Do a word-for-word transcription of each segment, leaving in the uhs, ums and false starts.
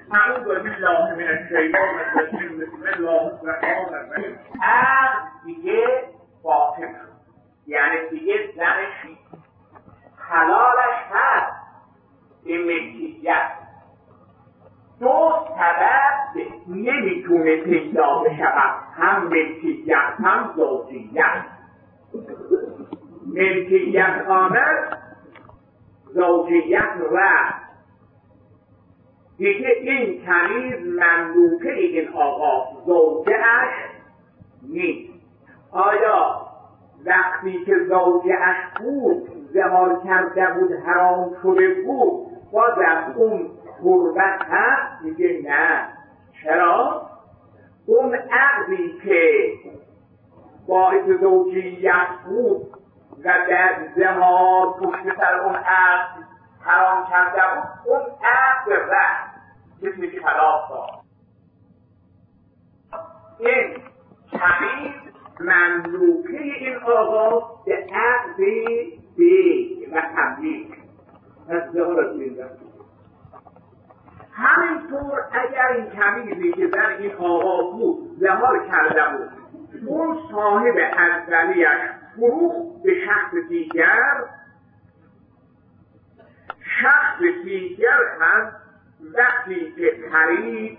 اعوذ بالله من الشیطان الرجیم بسم الله الرحمن الرحیم. عقل دیگه باطل شد، یعنی دیگه زنش حلالش هست به ملکیت. دو سبب نمیتونه پیدا بشود، هم ملکیت هم زوجیت. ملکیت آمد، زوجیت رفت. دیگه این کنیز مملوکه این آقا زوجه‌اش نیست. آیا وقتی که زوجه‌اش بود زهار کرده بود حرام شده بود بازم اون حرمت هست؟ میگه نه. چرا؟ اون عقدی که باعث زوجیت بود و در زهار پشت سر اون عقد حرام کرده بود، اون عقد رفت مثل طلاق داد. این کنیز مملوکه این آقا به عقد بی و تملیک از زهار از بین رفت. همینطور اگر این کنیزی که در این آقا بود زهار کرده بود، اون صاحب اولیش فروخت به شخص دیگر، شخص دیگر هم وقتی که خرید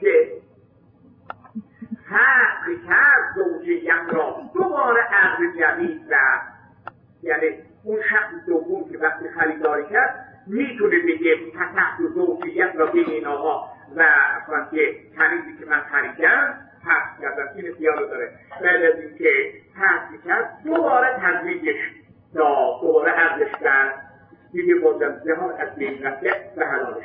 حق کرد زوجیت را دوباره عقد جدید رفت. یعنی اون شخص دوم که وقتی خریداری کرد میتونه بگه تحت زوجیت را بین این آقا و اصلا که کنیزی که من خریدم حق کردم. این اختیار رو داره. بعد از این که حق کرد دوباره تزویجش داد، دوباره عقدش کرد، دیگه بازم زهار از بین رفته و حلالش.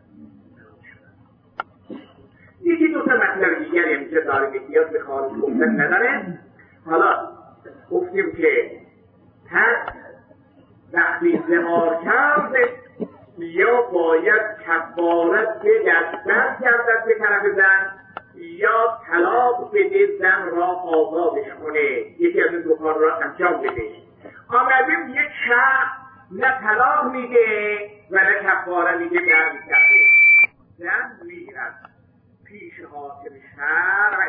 یکی دو تا مطلب دیگری هم که داره احتیاط به خارج گفتن نداره. حالا گفتیم که پس وقتی زهار کرد یا باید کفارت بده زن کردن به طرف زن یا طلاق بده زن را آزادش کنه، یکی از این دو کار را انجام بده. آمدیم یک شخص نه طلاق میده و نه کفاره میده، در میکرده زن میگیرد پیش حاکم شرع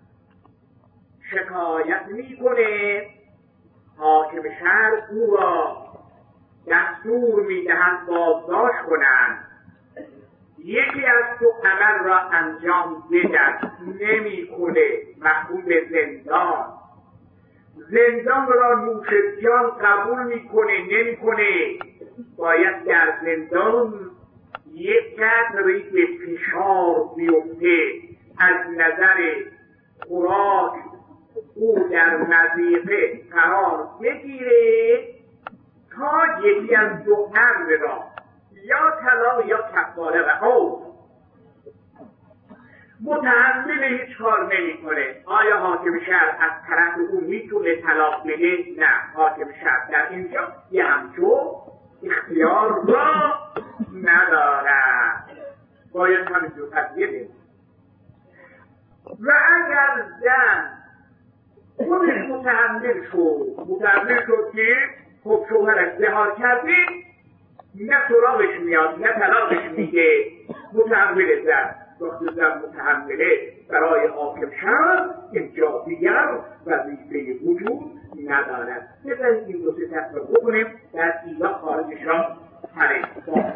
شکایت میکنه. حاکم شرع او را دستور میدهند بازداشت کنند. یکی از دو عمل را انجام بدن نمیکنه، محکوم به زندان. زندان را نوش جان قبول میکنه نمیکنه، باید در زندان یک قدری به فشار بیفته از نظر خوراک او در مضیقه قرار بگیره تا یکی از دو امر را یا طلاق یا کفاره و او متحمل هیچ کار نمی کنه. آیا حاکم شهر از طرف او میتونه طلاق بده؟ نه، حاکم شهر در اینجا یه همچون اختیار را ندارد، باید همینجور قضیه بده. و اگر زن خودش متحمل شد متحمل شد که خب شوهرش زهار کرده، نه سراغش میاد نه طلاقش میده، متحمل زن. وقتی زن متحمله برای حاکم شهر اینجا دیگر وظیفه وجود ندارد. بذارید این دو سه تفسیر بکنیم در ایجا خارجش را حریم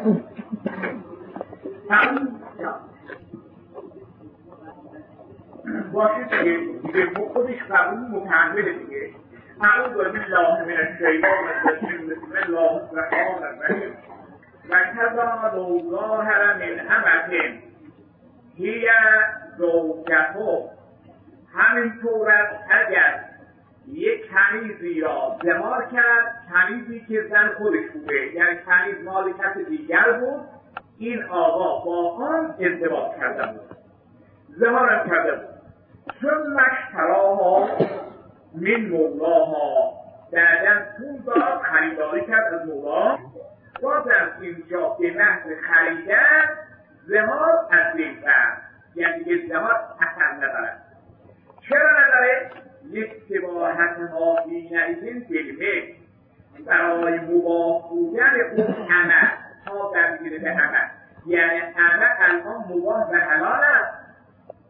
باشه دیگه دیگه خودش قبول متحمله دیگه. اعوذ بالله من الشیطان الرجیم بسم الله الرحمن الرحیم. و کذا لو ظاهر من امة هی زوجته، همینطور است اگر یک کنیزی را زهار کرد، کنیزی که زن خودش بوده، یعنی کنیز مال کس دیگر بود، این آقا با آن ازدواج کرده بود، زهارم کرده بود. ثم اشتراها من مولاها، بعداً پول داد خریداری کرد از مولا، بازم اینجا به محض خریدن زهار از بین رفت، یعنی دیگه زهار اثر ندارد. چرا نداره؟ لستباحتها حینئذ بالمثل، برای مباح بودن اون عمل تا درگیر به عمل، یعنی عمل الان مباح و حلال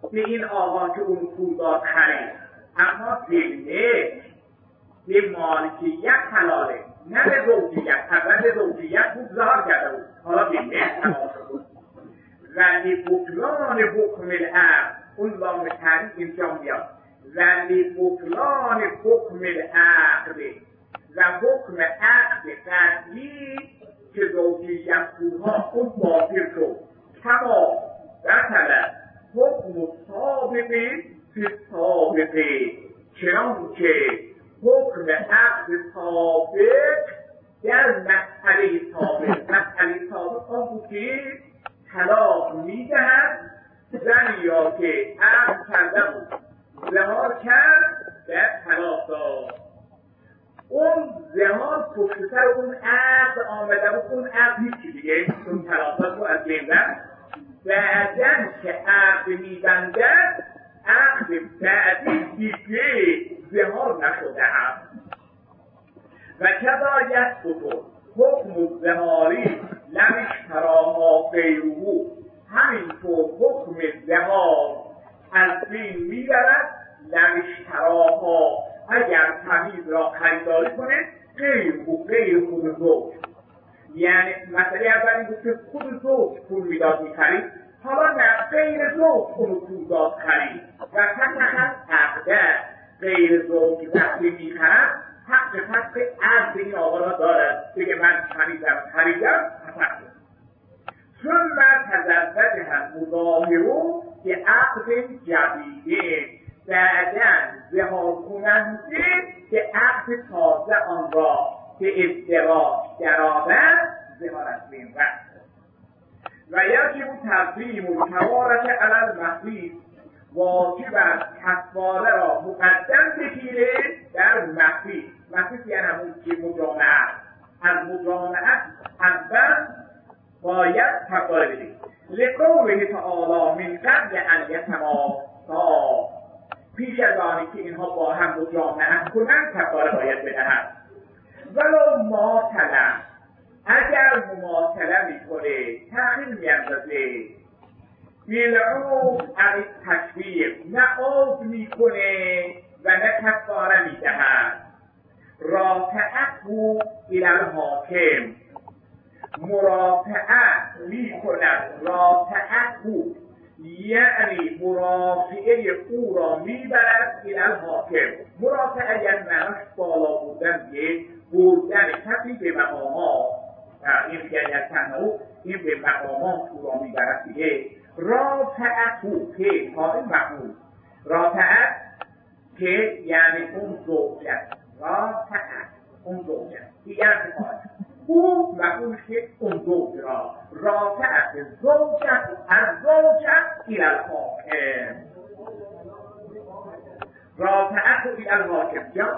به این آقا که اون پول داد خرید، اما به به مالکیت حلاله، نه به زوجیت. اول به زوجیت بود ظاهر کرده بود، حالا به ملک حلال شد. و لبطلان حکم العقد، اون لام تعریف اینجا میاد، و لبطلان حکم العقد، و حکم عقد قطعی که زوجیت بودها اون باطل شد. کما بطل حکم سابقه فی سابقه، چنانکه حکم عقد سابق در مسئله سابق، مسئله سابق آن بود که طلاق میدهد زنی را که عقد کرده بود زهار کرد در طلاق داد. اون زهار پشت سر اون عقد آمده بود، اون عقد هیچی دیگه، اون طلاق داد رو از بین رفت. بعدن که عقد میبندد عقد بعدی دیگه زهار نشده هست. و کذایت بطور حکم زهاری لم اشتراها غیره، همینطور حکم زهار از بین میبرد لم اشتراها، اگر تمیز را خریداری کنه غیر غیر خود زوج. یعنی مسئله اول این بود که خود زوج پول میداد میخرید، حالا نه غیر زوج اونو پول داد خرید و فقط عقده غیر زوج وقتی میخرد حق حق عقد این آقا را دارد، بگه من خریدم خریدم حق. چون من تزدد هم مظاهرو که عقد جدیده، بعدن زهار کننده که عقد تازه آن را به ازدواج درآورد زهار از بین رفت. و یجب تقدیم الکفارة علی المخیص، واجب است کفاره را مقدم بگیره در مخیص. مخیص یعنی همون که مجامعه، از مجامعه اول باید کفاره بدید. لقوله تعالی من قبل ان یتماسا، پیش از آنی که اینها با هم مجامعه کنند کفاره باید بدهند. ولو ماطله، اگر مماطله میکنه تأخیر میاندازه، بیلعوف از تشویق نه عوض میکنه و نه کفاره میدهد، رافعه الی الحاکم، مرافعه میکند رافعه یعنی مرافعه او را میبرد الی الحاکم. مرافعه یعنی معناش بالا بودن، یه بردن کسی به مقامات، این یعنی از تنها این به مقامات او را میبرد دیگه. رافعه که قائل مقبول، رافعه که یعنی اون زوجت، رافعه اون زوجت دیگر قائل، او مقبول که اون زوج را رافعه زوجت از زوجت الى الحاکم، رافعه الى الحاکم. جا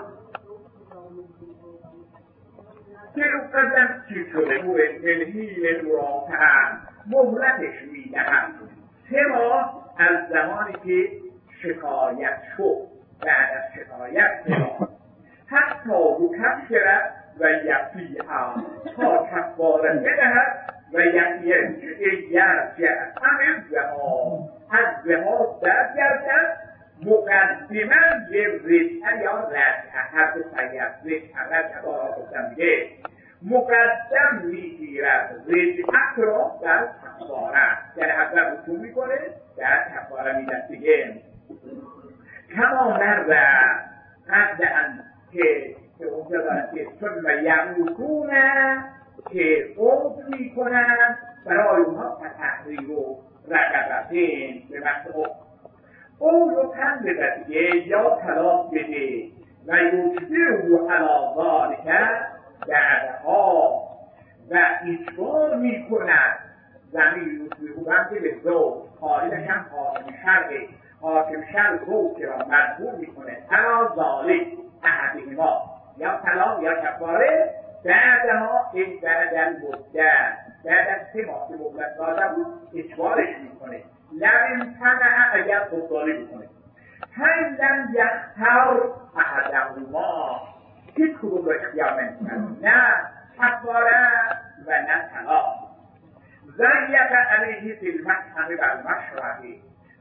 که او قدم چی شده او تلهیل رافعه مهلتش میدهند سه ماه از زمانی که شکایت شد، بعد از شکایت سه ماه، حتی رو کفشرد و یقی هم تا کفاره بدهد و یقیه یرجع همه زهار از زهار برگردد مقدما یه رجعه یا رجعه هر دو سید رجعه رجعه بارا گفتم دیگه، مقدم میگیرد رجعت را در کفاره، یعنی اول رسول میکنه در کفاره میدن دیگه. کما مرد قدعا که که اونجا دارد که ثم یعودونه که عود میکنن برای اونها تحریر و رقبتین به وقت او او رو تن بده دیگه یا طلاق بده و یجبره علی ذلک بعدها و اجبار میکند زمین یجبره که به زوج قائلش هم حاکم شرعه، حاکم شرع زوج را مجبور میکنه علی ذلک احدهما یا طلاق یا کفاره، بعدها این بعد المده بعد از سه ماه که مهلت داده بود اجبارش میکنه. لم تنع اگر خودداری میکنه، هل لم یختار احدهما هیچ کدوم را اختیار نمیکنه، نه کفاره و نه طلاق. ضیق علیه فی المحکمه و المشرعه،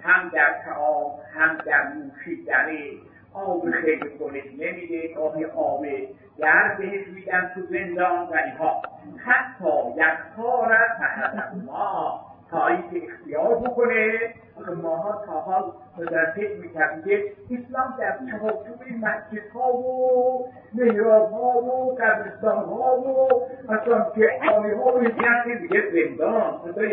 هم در طعام هم در نوشیدنی آب خیلی خونش نمیده، گاهی آب گرم بهش میدن تو زندان و اینها. حتی یک کار از ما تا اینکه اختیار بکنه. ماها تا حال در فکر میکردیم که اسلام در چهارچوب مسجدها و محرابها و قبرستانها و اصلا جهانیها و یه دیگه زندان مثلا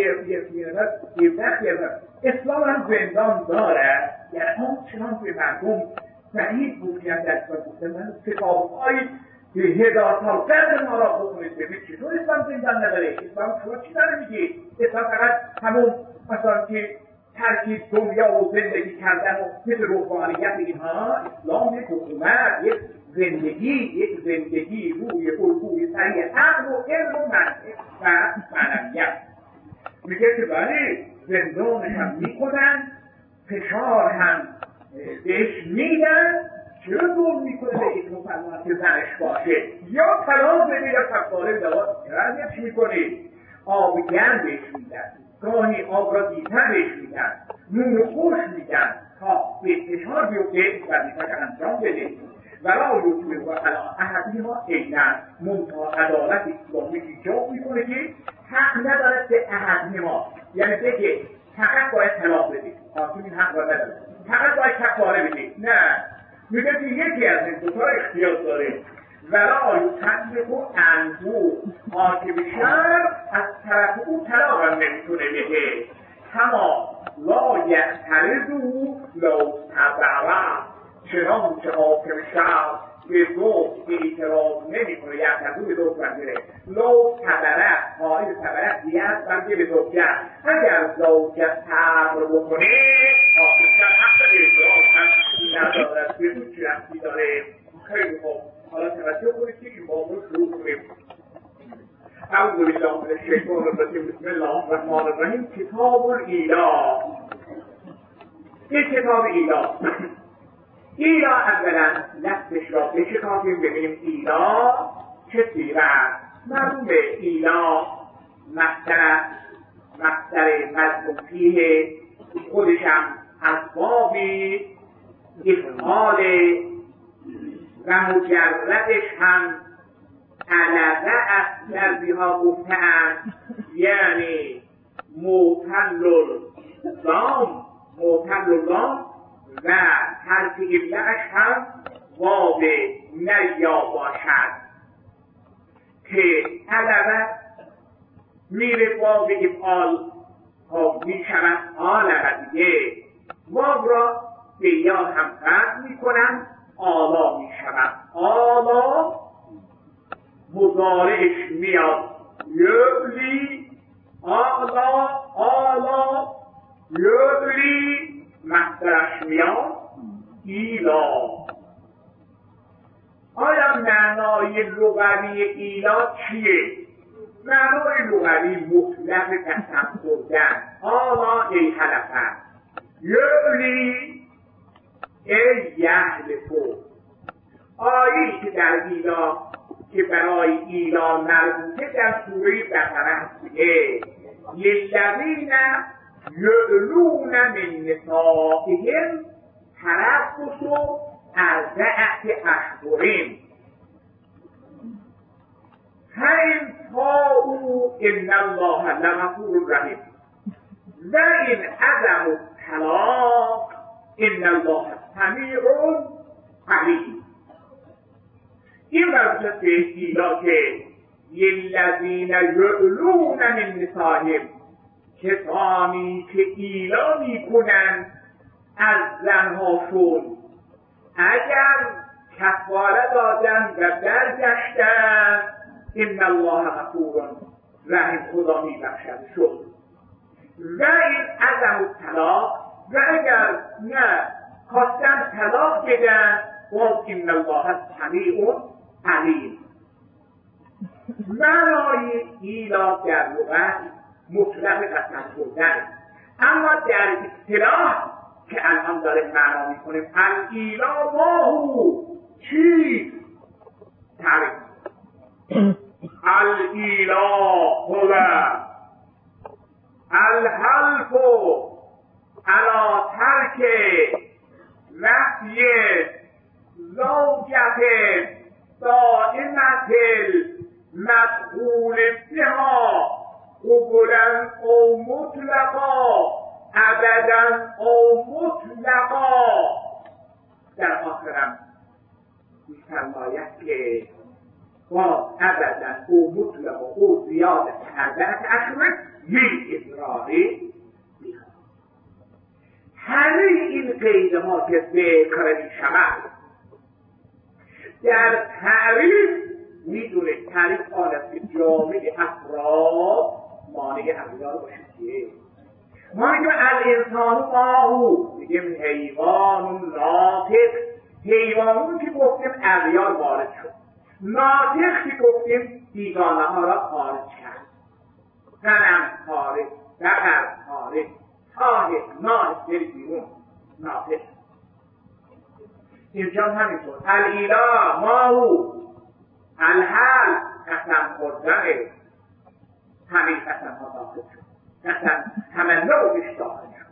یه وقتی اسلام هم زندان داره. یعنی آنچنان که مردم بعید بود که در اسلام بودن من کتاب‌های هزار سال قبل ما را بکنید ببینید چطور اسلام زندان نداره. اسلام شما چی داره میگه؟ اسلام فقط همون مثلا که ترکیب دنیا و زندگی کردن و مثل روحانیت اینها. اسلام یک حکومت، یک زندگی، یک زندگی روی الگوی صحیح عقل و علم و منطق و معنویت. میگه که بله زندان هم میکنن، فشار هم بهش میدن. چرا دور میکنه به یک مسلمان که زنش باشه؟ یا طلاق بده یا کفاره دوات رنجش میکنه. آب گرم بهش میدن، گاهی آب را دیتر بهش میدن، نون خوش میدن تا به فشار بیفته وظیفه انجام بده. ولا یطلق و علی احدهما عینا. منتها عدالت اسلامی ایجاب میکنه که حق ندارد به احدهما، یعنی بگه فقط باید طلاق بده، حاکم این حق را نداره، فقط باید کفاره بده. نه، میگه که یکی از این دو تا اختیار داره. ولا یطلق عنه. حاکم شرع از طرف او طلاق هم نمیتونه بده. کما لا یعترض لو تبرع. چنانچه حاکم شرع به زوج اعتراض نمیکنه، یعترض به زوج بنده لو تبرع. قائل تبرع دیت بنده به زوجت. اگر زوجت تبر بکنه حاکم شرع حق اعتراض هم ندارد. به زوج چی رفتی داره؟ خیلی خوب، حالا توجه کنید که این موضوع شروع کنیم. اعوذ بالله من الشیطان الرجیم. بسم الله الرحمن الرحیم. کتاب الایلا. این کتاب ایلا. ایلا اولا لفظش را بشکافیم ببینیم ایلا چه سیغه است. مرموم به ایلا مصدر مصدر مضمون فیه، خودش هم اسبابی افعال و مجردش هم علقه از دربیها گفته‌اند، یعنی معتل اللام معتل اللام و حرف ابلغش هم واو نیا باشد که علقه میره واو افعال ها می شود آلقه دیگه. واو را به یا هم قطع می کنم، آلا می شود. آلا مضارعش میاد یبلی، آلا آلا یبلی مصدرش میاد ایلا. آیا معنای لغوی ایلا چیه؟ معنای لغوی مطلق قسم خوردن. آلا ای حلفه، یبلی ای یحلفو. آیه‌ای که در ایلا که برای ایلا مربوطه در سوره بقره است که للذین یعلون من نسائهم تربص اربعة اشهر فإن فاءوا ان الله لغفور رحیم و ان عزموا الطلاق ان الله سمیع علیم. این مربوط به ایلا که للذین یعلون من نسائهم، کسانی که ایلا میکنن از زنهاشون اگر کفاره دادن و برگشتن ان الله غفور رحیم، خدا میبخشد شد. و این عزم الطلاق، و اگر نه خواستن طلاق بدن باز ان الله سمیع علیم. معنای ایلا در لغت مطلق قسم خوردن، اما در اصطلاح که الان داره معنا میکنیم الایلا ماهو چیست؟ تعریف الایلا هو الحلف علا ترک نفی زوجت دائمت المدخول بها قبلا او مطلقا ابدا او مطلقا. در آخرم می‌فرماید که با ابدا او مطلقا او زیادت حضرت اشرف یک اضراری بیها. همه این قیدها که ذکر می شود در تعریف میدونید تعریف آن است که جامع افراد مانع اغیار باشه که ما میگیم الانسان ماهو، میگیم حیوان ناطق. حیوانون که گفتیم اغیار وارد شد، ناطق که گفتیم بیگانه ها را خارج کرد. غنم خارج، بقر خارج، تاهق ناهق بری بیرون، ناطق. اینجا همینطور الاله ماهو، الحل قسم خوردنه، همین قسم ها داخل شد، قسم تمنا بهش داخل شد،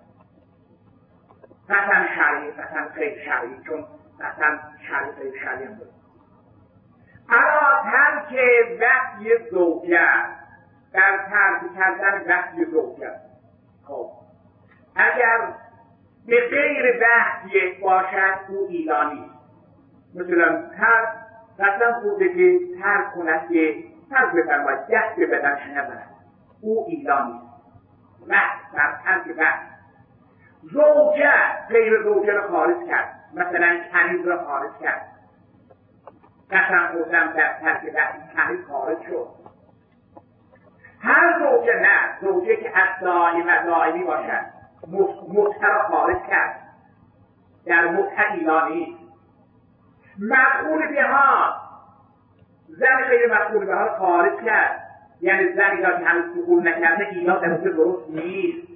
قسم شرعی، قسم غیر شرعی، چون قسم شرعی غیر شرعی هم بود. علا ترک وحی زوجه، در ترک کردن وحی زوجه. خب اگر به غیر وحی باشد او ایلانی، مثلا تر قسم خورده که ترک کند که ترک بفرماید دست به بدنش نزند، او ایلانی وحی در ترک وحی. زوجه غیر زوجه را خارج کرد، مثلا کنیز را خارج کرد، قسم خوردم در ترک وحی کنیز خارج شد. هر زوجه نه، زوجه که از دائم و دائمی باشد متعه را خارج کرد، در متعه ایلانی. مدخول بها، زن غیر مدخول بها را خارج کرد، یعنی زنی را که هنوز دخول نکرده ایلا در اونجا درست نیست.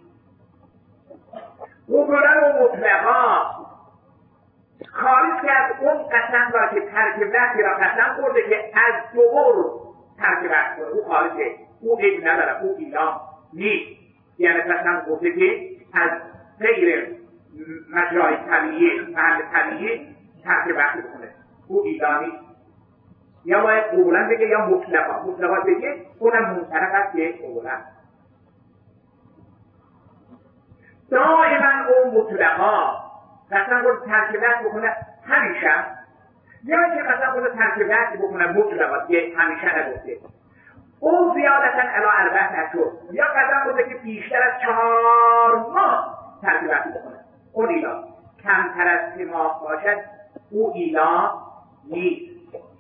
قبلا و مطلقا خارج کرد اون قسم را که ترک وقتی را قسم خورده که از دوبار ترک وقت کنه، او خارجه، او عیب نداره، او ایلا نیست. یعنی قسم خورده که از غیر مجرای طبیعی، محل طبیعی ترک وقتی بکنه، او ایلا نیست. یا باید قبلا بگه یا مطلقا. مطلقا بگه اونم منطرف است که قبلا. دائما اون مطلقا قسم خورده ترک وقت بکنه همیشه، یا که قسم خورده ترک وقت بکنه مطلقا که همیشه نگفته، او زیادتا علا اربعت اشهر، یا قسم خورده که بیشتر از چهار ماه ترک وقت بکنه، اون ایلا. کمتر از سه ماه باشد او ایلا نیست.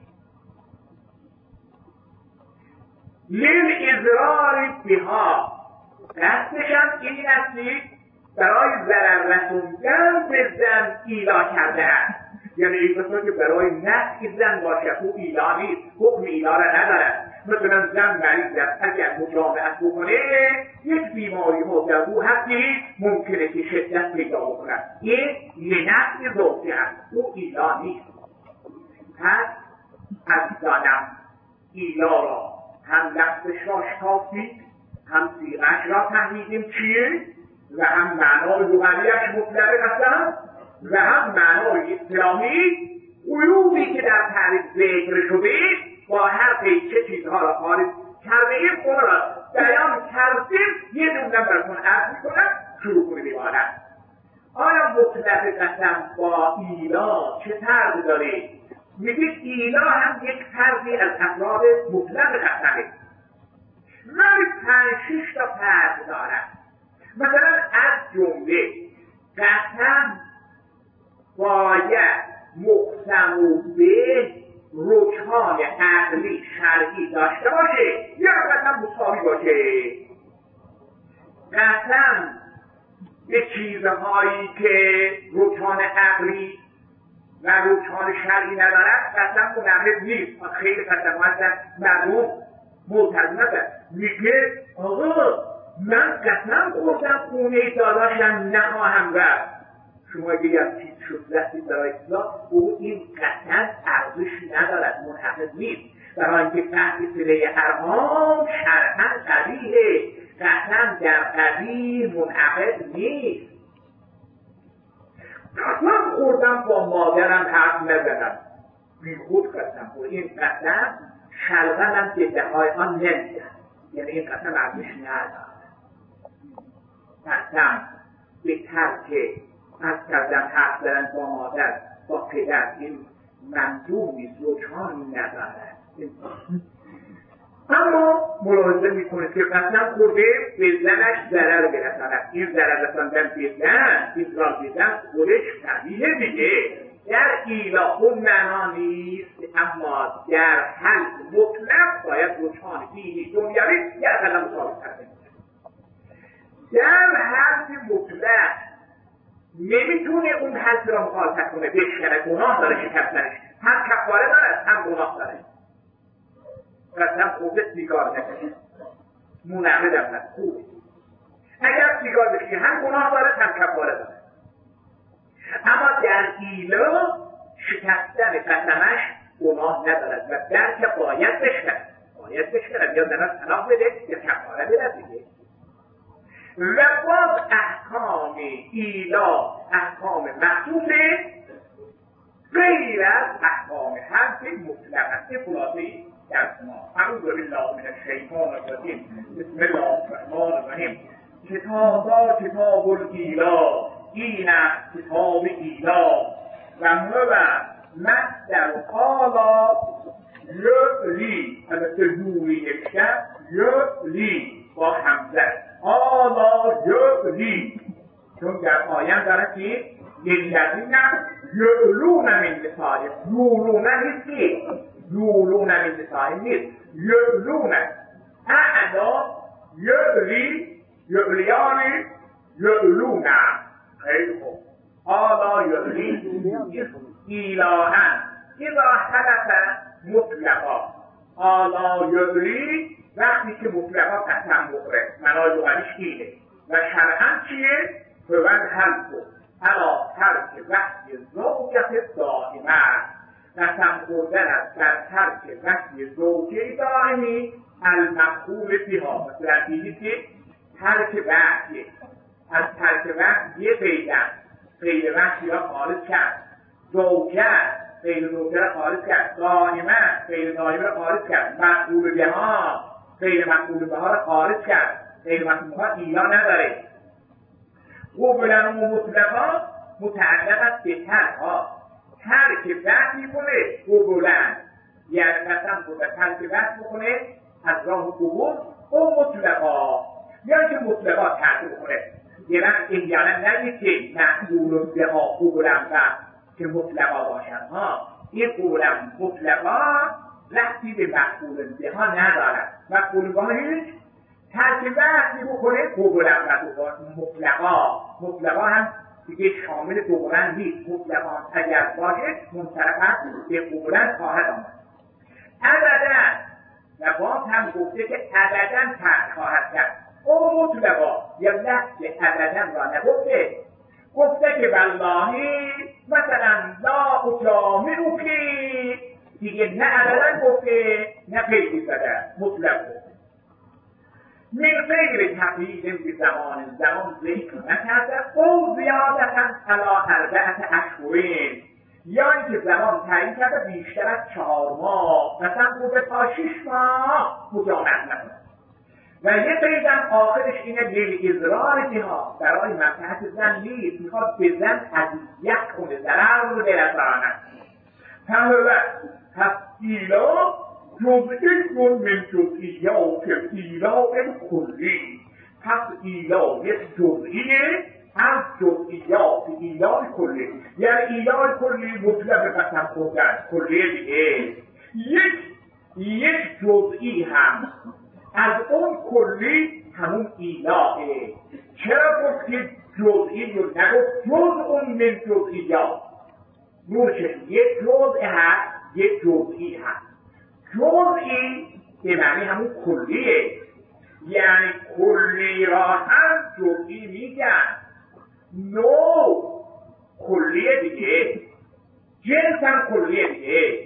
لیل اضرار بها، دستشم این است برای ضرر رسوندن به زن ایلا کرده است. یعنی این قسمت که برای نفع زن باشه او ایلا نیست، حکم ایلا را ندارد. مثلا زن مریض است، اگر مجامعت بکنه یک بیماری ها در او هستی ممکنه که شدت پیدا بکند، این لنفع زوجه است، او ایلا نیست. پس از زنم ایلا را هم لفظش را شکافتید، هم صیغه‌اش را فهمیدیم چیه، و هم معنای لغویش مطلق هستند و هم معنای اصطلاحی. عیوبی که در تعریف ذکر شده با هر قید چه چیزها را خارج کرده ایم اون را بیان کردیم. یه دونم براتون عرض میکنم، شروع کنیم عبارت. آیا مطلق قسم با ایلا چه فرق داره؟ میگید ایلا هم یک فرقی از افراد مطلق قسمه، ولی پنج شش تا فرق دارد. مثلا از جمله قسم باید مقسم به رجحان عقلی شرعی داشته باشه یا قسم مساوی باشه. قسم به چیزهایی که رجحان عقلی و رجحان شرعی ندارد قسم منعقد نیست. خیلی قسم ها هستن مردم معترض ندارد، میگه آقا من قسم خوردم خونه داداشم نخواهم رفت. شما اگه یک چیز شد رفتید برای اصلاح، او این قسم ارزش ندارد، منعقد نیست. برای اینکه فهم صله ارهام شرعاً قبیحه، قسم در قبیح منعقد نیست. قسم خوردم با مادرم حرف نزدم. بی خود قسم خورد. این قسم شلغمم جده های آن نمیدن. یعنی این قسم ارزش ندارد. قسم به ترک از کردم حرف زدن با مادر با پدر این منظور نیست، رجحانی ندارد. اما ملاحظه میکنه که قسم خورده به زنش ضرر برساند. این ضرر رساندن به زن، این را به زن خودش طبیعه دیگه. در ایلا اون معنا نیست، اما در حل مطلق باید رجحان دینی دنیوی یا اقلا مطابق کرده. در حل مطلق نمیتونه اون حل را مخالفت کنه، بشکنه، گناه داره شکستنش، هم کفاره داره هم گناه داره. قسم خورده سیگار نکشه، مونمه دارد خوبه. اگر سیگار بشی هم گناه داره هم کفاره داره. اما در ایلا شکستن قسمش گناه ندارد و درک باید بشکند باید بشکند یا زنان طلاق بده یا کفاره بده دیگه. و باز احکام ایلا احکام مخصوصه غیر از احکام حرف مطلق است. خلاصه در ما اعوذ بالله من الشیطان الرجیم بسم الله الرحمن الرحیم. کتابا کتاب الایلا، این است کتاب ایلا و هو مصدر قالا یعلی، البته دوری یکشن یعلی با حمزه قالا یعلی، چون در آیه داره که للذین یعلون من نسائهم، یعلون نیست یعلون من نسائهم نیست یعلون اعلا یعلی یعلیانی یعلون. خیلی خوب. آلا یعلی ایلاها اذا حدث مطلقا. آلا یعلی وقتی که مطلقا قسم بخوره، معنای لغویش اینه. و شرعاً چیه؟ فوند حل کن علا ترک وحی زوجت دائمه. قسم خوردن است در ترک وحی زوجه دائمی المقبول بها. مثلا دیدی که ترک وحی، از ترک وحی یه قیدن غیر وحی را خارج کرد، زوجه غیر زوجه را خارج کرد، دائمه غیر دائمه را خارج کرد، مقبول بها غیر مقبول بها را خارج کرد. غیر مقبول بها ایلا نداره. قبولن و مطلقا متعلق است به ترک ها. ترک وحی کنه قبولن، یعنی قسم خورده ترک وحی کنه از راه قبول و مطلقا، یا که مطلقا ترک کنه. یه وقت احیانا نگید که مقبول بها قبولن و که مطلقا باشن ها. این قبولن مطلقا رفتی به مقبول بها ندارد. مقبول بها هیچ ترک وحی بکنه قبولن و مطلقا. مطلقا هم دیگه شامل قبولن نیست. مطلقا اگر باشه منصرفا به قبولن خواهد آمد. ابدا و باز هم گفته که ابدا ترک خواهد کرد. او مطلقا یا لفظ ابدا را نگفته، گفته که والله مثلا لا اجامعو که دیگه نه ابدا گفته نه پیدی زده، مطلق گفته. من غیر تقیید به زمان زمان ذکر نکرده او زیادتا علی اربعت اشهرین، یا اینکه زمان تعیین کرده بیشتر از چهار ماه، مثلا گفته تا شش ماه مجامعت نکنه. و یه قیدم آخرش اینه لیل اضرار جها، برای مصلحت زن نیست، میخواد به زن اذیت کنه، ضرر رو برساند. فهو پس ایلا جزئی من جزئیات ایلا کلی. پس ایلا یک جزئیه از جزئیات ایلا کلی، یعنی ایلا کلی مطلب قسم خوردن کلی دیگه یک یک جزئی هم از اون کلی همون ایلاه. چرا گفت که جزئی رو نگفت جز اون من جزئیات؟ نورشه یک جزء هست یک جزئی هست. جزئی به معنی همون کلیه، یعنی کلی را هم جزئی میگن. نو کلیه دیگه، جنس هم کلیه دیگه.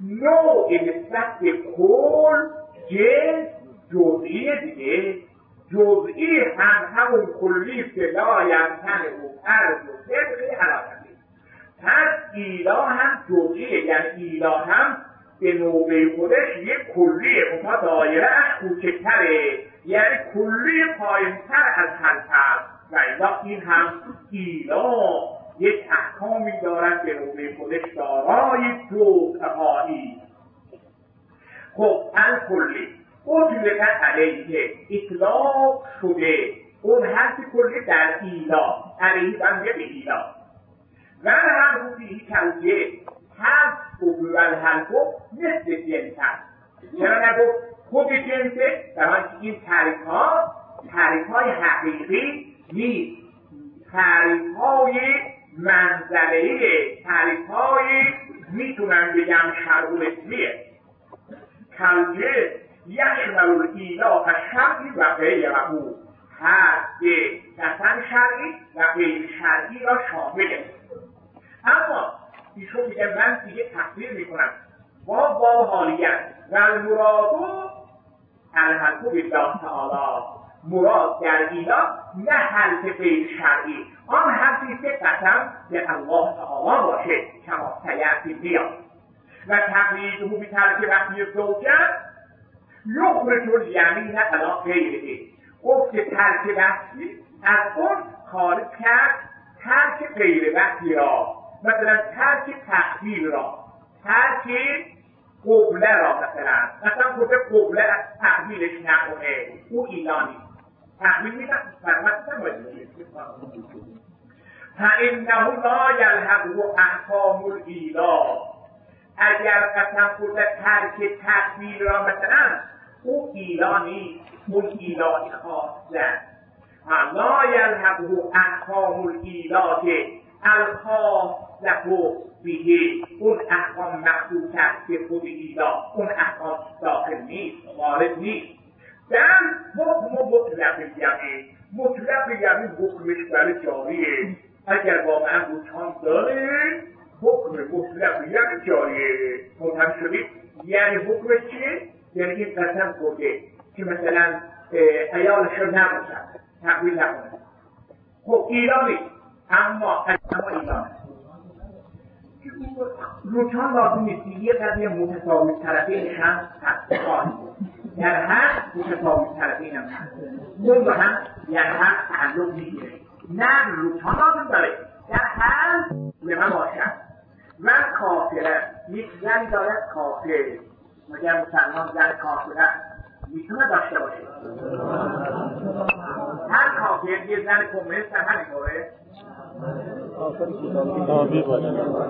نوع نسبت به کل جنس جزئی دیگه. جزئی هم همون کلی که لا یمکن او عرض و صدقی حلاکتی. پس ایلا هم جزئیه، یعنی ایلا هم به نوبه خودش یک کلیه، اونها دایره اش کوچکتره، یعنی کلی پایینتر از حلتر و ایلا این هم ایلا یک احکامی دارد به نوبه خودش دارای جزئهایی. خب الکلی اطلقت علیه اطلاق شده اون حرف کلی در ایلا علیه بنده به ایلا و هر روزی کلگه حرف و الحرف مثل جنس هست. چرا نگفت خود جنسه؟ در حالی که این تعریف ها تعریف های حقیقی نیست، تعریف های منظره‌ای، تعریف های میتونم بگم شرعیه. کلگه یشمل الایلا الشرعی و غیره هست که قسم شرعی و غیر شرعی را شامله. اما ایشون میگه من دیگه تفسیر میکنم با با حالیت و المرادو الحلقو بالله تعالی، مراد در ایلا نه حلق غیر شرعی، آن حلقی که قسم به الله تعالی باشه کما سیأتی بیاد و تقلیده بی ترک وقتی زوجه یخرج الیمین علی غیره. گفت که ترک وقتی از اون خارج کرد ترک غیر وقتی را، مثلا ترک تقدیر را، ترک قبله را، مثلا مثلا خود قبله از تقدیرش نکنه، او ایلانی تقدیر میدن فرمت نمایید فإنه لا یلحقه احکام الایلا. اگر قسم خود ترک تقدیر را مثلا او ایلانی، اون ایلانی خاصه لا یلحقه احکام الایلا که الخاص لفو بیه اون احکام مخصوص است که خود ایلا اون احکام داخل نیست، وارد نیست. در حکم مطلق یمین، مطلق یمین حکمش برای جاریه. اگر واقعا روچان داره حکم مطلق یمین جاریه. مطمئن شدید یعنی حکمش چیه؟ یعنی این قسم خورده که مثلا ایالش رو نباشد، تقویل نکنه. خب ایلانی اما اما ایلان روچان لازم نیست یه قضیه متساوی طرفینش هم هست، در هر متساوی طرفین هم هست، اون با هم یعنی هم تعلق میگیره. نه روچان لازم داره در هر به من باشد. من کافره یک زنی دارد کافر، مگر مسلمان زن کافره میتونه داشته باشه؟ هر کافر یه زن کمونیست هم همینطوره؟ کتابی باشه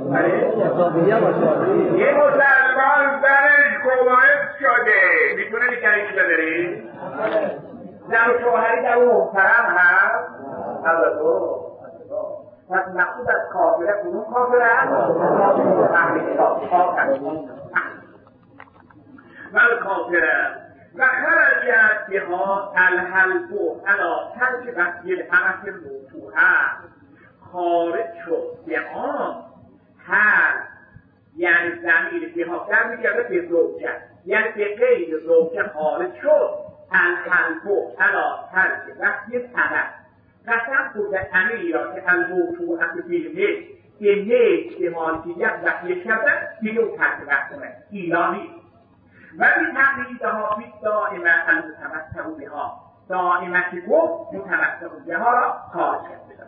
یه مسلمان زنش کمونیست شده میتونه نگهش ببری؟ زن و شوهری در اون محترم هست؟ البته پس مقصود از کافره کنون کافره هست؟ اهلی کتاب ول کافره و خرجت بها الحلقو علا ترک وقتی الحمس الموتوحه خارج شد به آن هر یعنی زمین بها در میگرده به زوجه یعنی به غیر زوجه خارج شد الحلقو علا ترک وقتی الحمس قسم خود امیر را که الموتوحه بیرمه به نیک به مالکیت وقتی شده بیو ترک وقت کنه ایلانی ولی تقریده ها بید دائمه المتمسه به ها دائمه که گفت متمسه به ها را خارج کرده.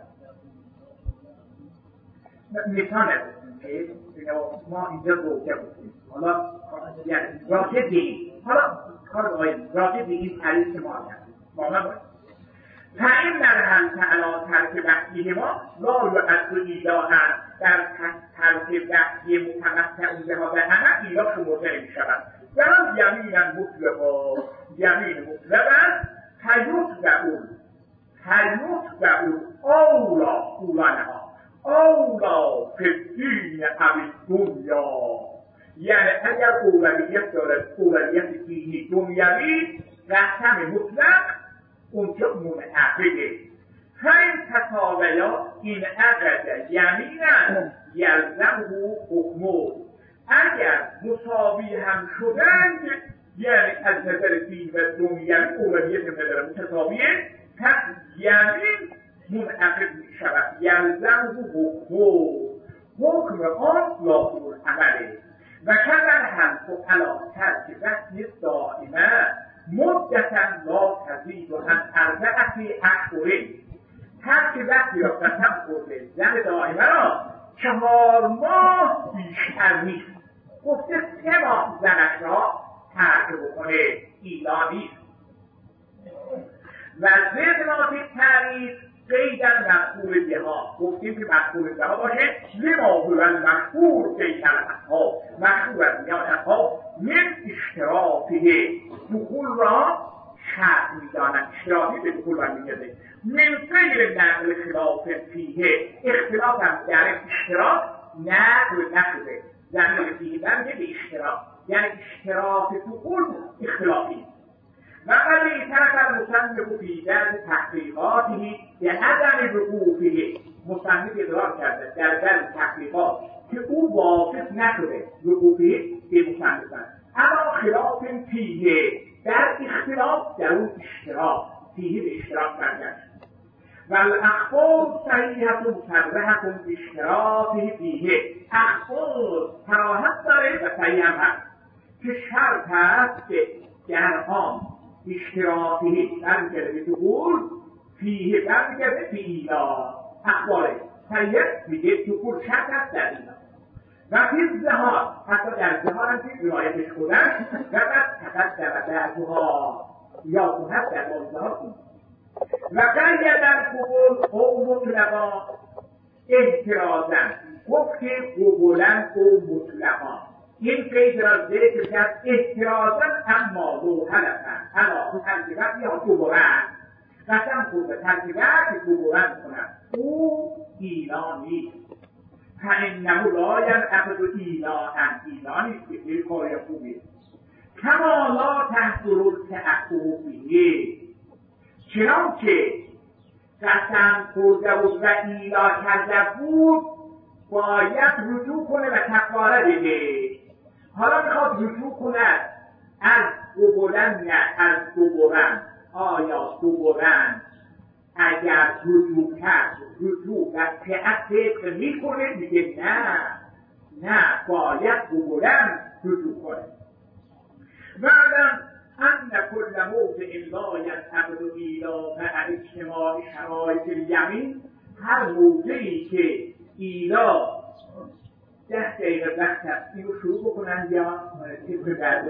مثال نبودیم که ما اینجا گفته بودیم حالا یعنی راجع بیم حالا کار باید راجع به این تعریف ما کردیم با من باید فإن الهم تعالی ترک وقتی ما لا یعد ایلاها در ترک وقتی متمسه به ها به همه ایلا شمرده می شود. درم یمین مطلقا یمین مطلقا حیوت و اون حیوت و اون اولا اولانها اولا فدین قبل دنیا یعنی اگر اولویت دارد اولویت دینی دنیوی قسم مطلق اونجا منعقده همین تطاویا این عقد یمینن یلزمه حکمو اگر مساوی هم شدند یعنی از نظر دین و دنیوی اولویت نظر متساویه، پس یمین منعقد می شود. یلزم و حکم حکم آن لازم العمله و کمر هم و علا ترک وقتی دائمه مدتا لا تزید و هم اربعتی اشهره. ترک وقتی را قسم خورده زن دائمه را چهار ماه بیشتر نیست. گفته سه ماه زنش را ترک بکنه، ایلا نیست. و ضد تعریف قیدن مقبول بها، گفتیم که مقبول بها باشه لما هو المشهور بین الاصحاب، مشهور از میان اصحاب من اشتراطه، دخول را شرط میدانند. اشتراطی به دخول برمیگرده. من غیر نقل خلاف فیه، اختلاف هم در اشتراط نقل نشده. در فیه برمیگه به اشتراط، یعنی اشتراط دخول اختلافی. و قبلی طرف المصنف فی در تحقیقاتی به عدم وقوفه، مصنف ادرار کرده در در تحقیقات که او واقف نشده وقوفه به مصنفن، اما خلاف فیه در اختلاف در اون اشتراک، فیه به اشتراک برگشت. و الاخبار صحیحت و مصرحت به اشتراکه فیه، اخبار صراحت داره و صحیح هم هست که شرط هست که در آن اشتراکه برمیگرده به دخول، فیه برمیگرده به ایلا. اخباره صحیح میگه دخول شرط هست در ایلا. و فی زهار، حتی در زهار هم که رعایتش کنن و بعد تقدم در زهار یا تو هست در باب زهار کن. و قید در قبول او مطلقا احترازن، گفت که قبولن او مطلقا. این قید را ذکر کرد احترازن اما لو حلفن حالا ترکیبت یا قبولن قسم خود به ترکیبت که قبولن کنن او اینا نیست. فانه لا ينعقد ایلاء، ایلا نیست که این کاری خوبیه. کما لا تحصل التعقب به، چنانکه قسم خورده بود و ایلا کرده بود باید رجوع کنه و کفاره بده. حالا میخواد رجوع کنه از قبولن، نه از قبولن. آیا قبولن اگر رجوع کرد رجوع و طبق میکنه؟ میگه نه نه باید قبولن رجوع کنه. و اعلم ان کل موضع لا ينعقد ایلا مع اجتماع شرایط الیمین، هر موضعی که ایلا ده دقیقه وقت هست اینو شروع بکنن یا طبق بعد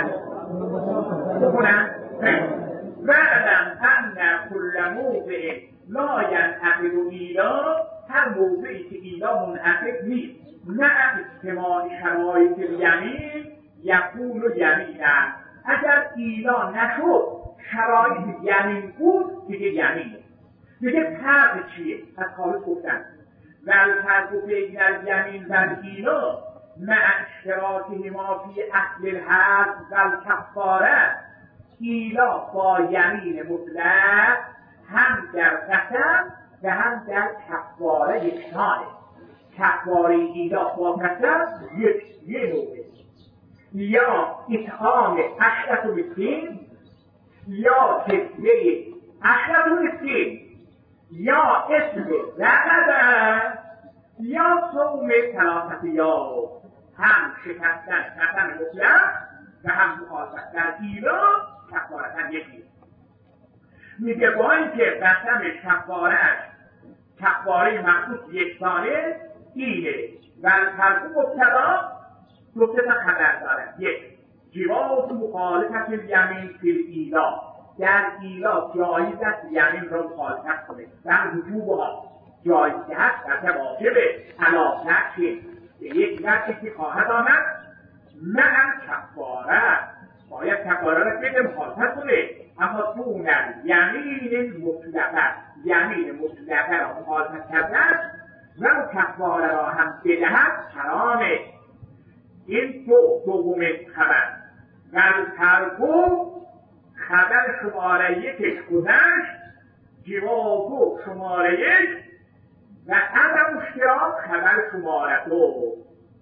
بکنن. و اعلم ان کل موضع لا ينعقد ایلا، هر موضعی که ایلا منعقد نیست مع اجتماع شرایط الیمین یکون یمینا، اگر ایلا نشد شرایط یمین بود دیگه یمینه. دیگه فرق چیه؟ از خالص گفتن و الفرق بین الیمین و ایلا مع اشتراکهما فی اصل الحد و الکفاره، ایلا با یمین مطلق هم در قسم و هم در کفاره یکسانه. کفاره ایلا با قسم یک یه نوعه، یا اطعام عشرة مسکین، یا فدیه عشرة مسکین، یا اسم رقبه، یا صوم ثلاثة ایام. هم شکستن قسم مطلق و هم مخالفت در ایلا کفارتن یکی. میگه با اینکه قسمش کفارهش کفاره مخصوص یکسانه اینه و فرق مبتدا دو تا خبر داره. یک، جواز مخالفت الیمین فی ایلا، در ایلا جایز است یمین را مخالفت کنه. در وجوبها جایز هست و واجبه علا نقشه به یک نقشه که خواهد آمد من کفاره باید کفاره را بده مخالفت کنه. اما دون یمین مطلقه، یمین مطلقه را مخالفت کردن و کفاره را هم بدهد حرامه. این دو دوم خبر و ترکو خبر شماره یکش گذشت، جوابو شماره یک و عدم اشتراک خبر شماره دو.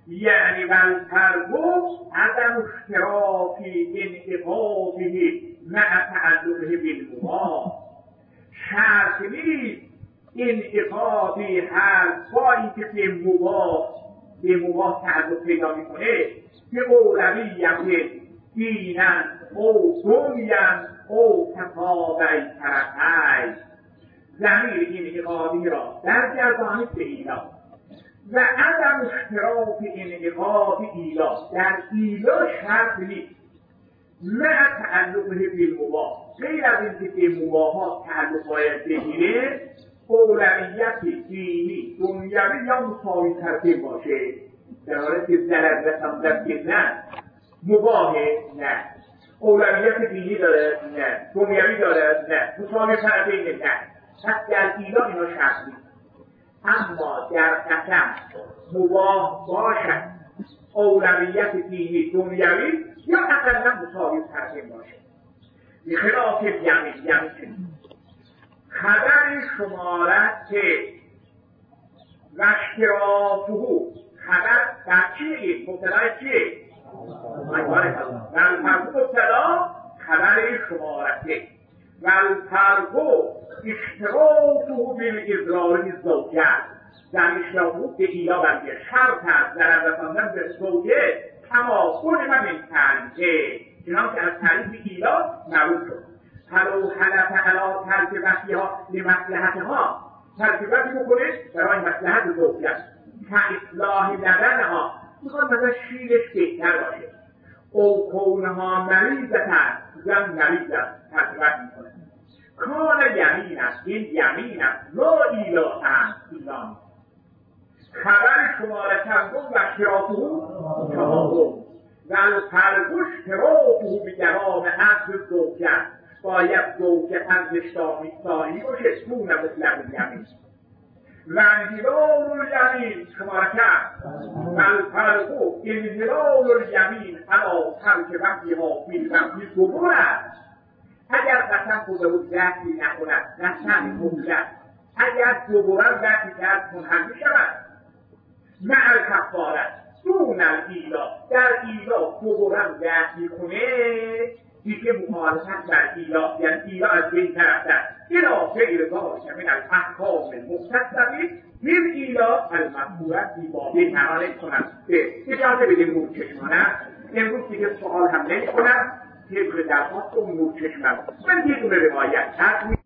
یعنی والتربو عدم اشتراکی انعقاده مع تعلقه بالمباح. شرط نیست انعقادی هست با اینکه به مباح به مباح تعلق پیدا میکنه به اولویت دینن او دنیان او تفاوی طرفی. ضمیر این انعقادی را در گردانید به ایلا و عدم اشتراک انعقاد ایلا. در ایلا شرط نیست مع تعلقه بالمباح، غیر از اینکه به مباحات تعلق باید بگیره اولویت دینی دنیوی یا مساوی طرفین باشه. در حالت که ضرر رساندن که نه مباحه، نه اولویت دینی داره، نه دنیوی داره، نه مساوی طرفین، نه. پس در ایلا اینا شرط نیست. اما در قسم مباح باشد اولویت دینی دنیوی یا اقلا مساوی طرفین باشه. بخلاف یمین یمین چنین خبر شمارت که و اشترافه خبر در چیه؟ مبتدای چیه؟ و الفرقو مبتدا خبر شمارته و الفرقو اشترافه بالاضرار زوجه. در اشترافه به ایلا برگه شرط هست در رساندن به زوجه تماثل من این تعریفه چنانکه از تعریف ایلا معروف شد. فلو حلف علا ترک وحیها لمصلحتها، ترک وحی بکنه برای مصلحت زوجه که اصلاح لبنها، میخواد مثلا شیرش بهتر باشه، او کونها مریضتن زن مریضت ترک وحی میکنه. کان یمین است، این یمین است، لا ایلا هم ایلان. خبر شماره چندون و اشترافه چهارم و الفرقش اشترافه بگرام عقل زوجه، باید زوجه پنجشتامی ثانی باشه دون مطلق یمین. و انحلال الیمین شماره چند و الفرقو انحلال الیمین علا ترک وحیها فی وحی زبور است. اگر قسم خوده بود وحی نکند قسم مطلق اگر زبورم وحی کرد منحل میشود مع الکفارت دون ایلا. در ایلا زبورم وحی کنه دیگه مخالفت بر ایلا، یعنی ایلا از بین طرف در ایلا غیر ذالک من الاحکام المختصه من ایلا المذکورة فی بابه معانه کنم. اجازه بدیم نور چشمانه امروز دیگه سوال هم نمی کنم طبق درخواست و نور چشمانه من یه دونه روایت